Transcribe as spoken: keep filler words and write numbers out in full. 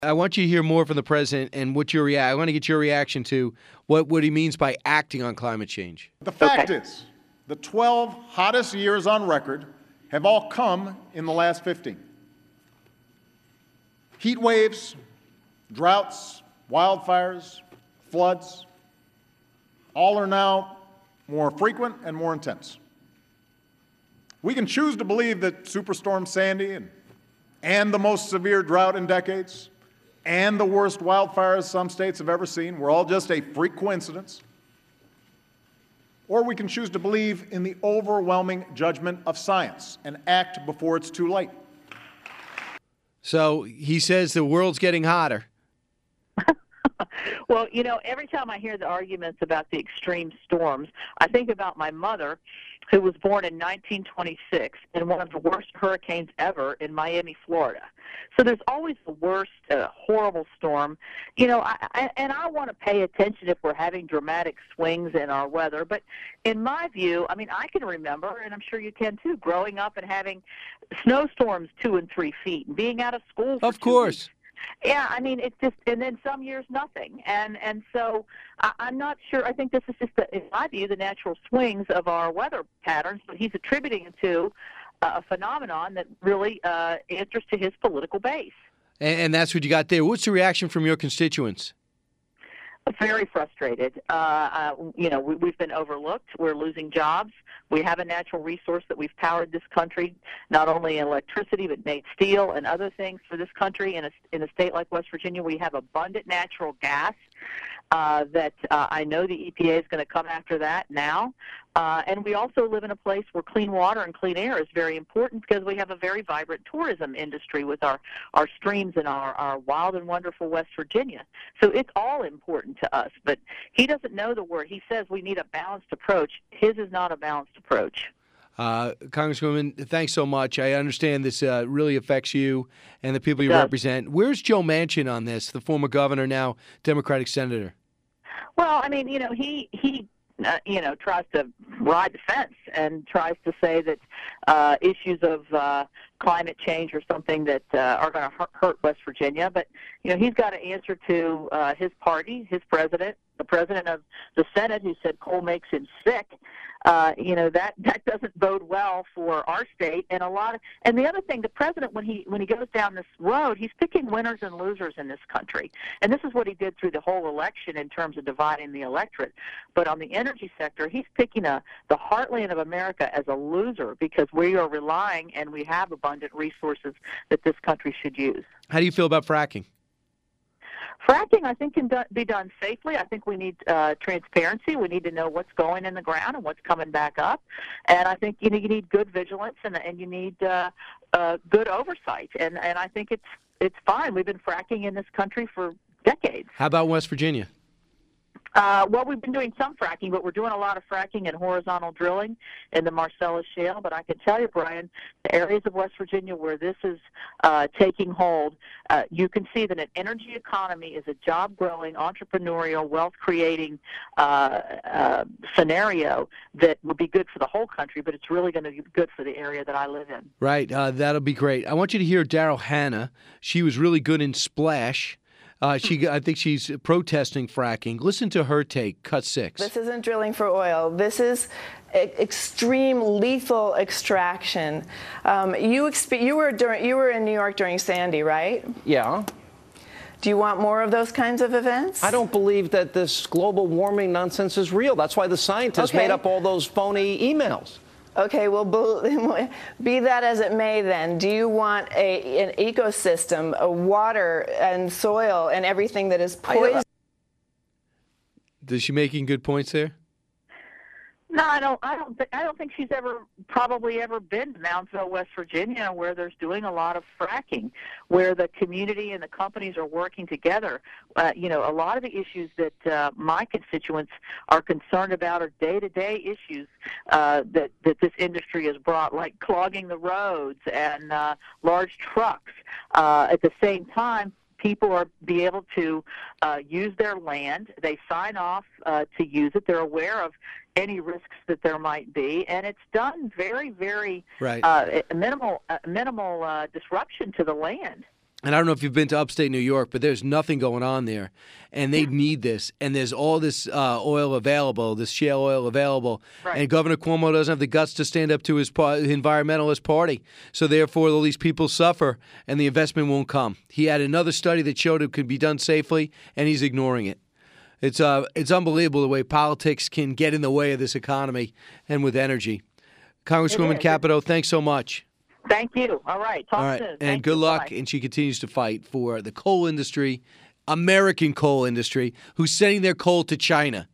I want you to hear more from the president and what your rea- I want to get your reaction to what, what he means by acting on climate change. The fact okay. is, the twelve hottest years on record have all come in the last fifteen. Heat waves, droughts, wildfires, floods, all are now more frequent and more intense. We can choose to believe that Superstorm Sandy and, and the most severe drought in decades and the worst wildfires some states have ever seen were all just a freak coincidence. Or we can choose to believe in the overwhelming judgment of science and act before it's too late. So he says the world's getting hotter. Well, you know, every time I hear the arguments about the extreme storms, I think about my mother, who was born in nineteen twenty-six in one of the worst hurricanes ever in Miami, Florida. So there's always the worst, uh, horrible storm. You know, I, I, and I want to pay attention if we're having dramatic swings in our weather. But in my view, I mean, I can remember, and I'm sure you can too, growing up and having snowstorms two and three feet and being out of school for Of two course. weeks. Yeah, I mean, it's just, and then some years nothing, and and so I, I'm not sure. I think this is just, the, in my view, the natural swings of our weather patterns. But he's attributing it to uh, a phenomenon that really uh, answers to his political base. And, and that's what you got there. What's the reaction from your constituents? Very frustrated. Uh, uh, you know, we, we've been overlooked. We're losing jobs. We have a natural resource that we've powered this country, not only in electricity, but made steel and other things for this country. In a, in a state like West Virginia, we have abundant natural gas uh, that uh, I know the E P A is going to come after that now. Uh, and we also live in a place where clean water and clean air is very important because we have a very vibrant tourism industry with our, our streams and our, our wild and wonderful West Virginia. So it's all important to us. But he doesn't know the word. He says we need a balanced approach. His is not a balanced approach. Uh, Congresswoman, thanks so much. I understand this uh, really affects you and the people you represent. Where's Joe Manchin on this, the former governor, now Democratic senator? Well, I mean, you know, he he. Uh, you know, tries to ride the fence and tries to say that uh, issues of uh, climate change are something that uh, are going to hurt West Virginia. But, you know, he's got to answer to uh, his party, his president, the president of the Senate, who said coal makes him sick. Uh, you know, that, that doesn't bode well for our state. And a lot of, and the other thing, the president, when he when he goes down this road, he's picking winners and losers in this country. And this is what he did through the whole election in terms of dividing the electorate. But on the energy sector, he's picking a, the heartland of America as a loser because we are relying and we have abundant resources that this country should use. How do you feel about fracking? Fracking, I think, can do, be done safely. I think we need uh, transparency. We need to know what's going in the ground and what's coming back up. And I think you know, you need good vigilance and, and you need uh, uh, good oversight. And, and I think it's it's fine. We've been fracking in this country for decades. How about West Virginia? Uh, well, we've been doing some fracking, but we're doing a lot of fracking and horizontal drilling in the Marcellus Shale. But I can tell you, Brian, the areas of West Virginia where this is uh, taking hold, uh, you can see that an energy economy is a job-growing, entrepreneurial, wealth-creating uh, uh, scenario that would be good for the whole country, but it's really going to be good for the area that I live in. Right. Uh, that'll be great. I want you to hear Daryl Hannah. She was really good in Splash. Uh, she, I think she's protesting fracking. Listen to her take. Cut six. This isn't drilling for oil. This is e- extreme lethal extraction. Um, you exp- you were during you were in New York during Sandy, right? Yeah. Do you want more of those kinds of events? I don't believe that this global warming nonsense is real. That's why the scientists Okay. made up all those phony emails. Okay, well, be that as it may then, do you want a, an ecosystem, a water and soil and everything that is poison? Is she making good points there? No, I don't. I don't. Th- I don't think she's ever, probably ever been to Moundsville, West Virginia, where there's doing a lot of fracking, where the community and the companies are working together. Uh, you know, a lot of the issues that uh, my constituents are concerned about are day-to-day issues uh, that that this industry has brought, like clogging the roads and uh, large trucks. Uh, at the same time, people are be able to uh, use their land. They sign off uh, to use it. They're aware of any risks that there might be, and it's done very, very right. uh, minimal, uh, minimal uh, disruption to the land. And I don't know if you've been to upstate New York, but there's nothing going on there. And they need this. And there's all this uh, oil available, this shale oil available. Right. And Governor Cuomo doesn't have the guts to stand up to his pa- environmentalist party. So therefore, all these people suffer and the investment won't come. He had another study that showed it could be done safely, and he's ignoring it. It's uh, it's unbelievable the way politics can get in the way of this economy and with energy. Congresswoman Capito, thanks so much. Thank you. All right. Talk All right, soon. and Thank good you. luck. Bye. And she continues to fight for the coal industry, American coal industry, who's sending their coal to China.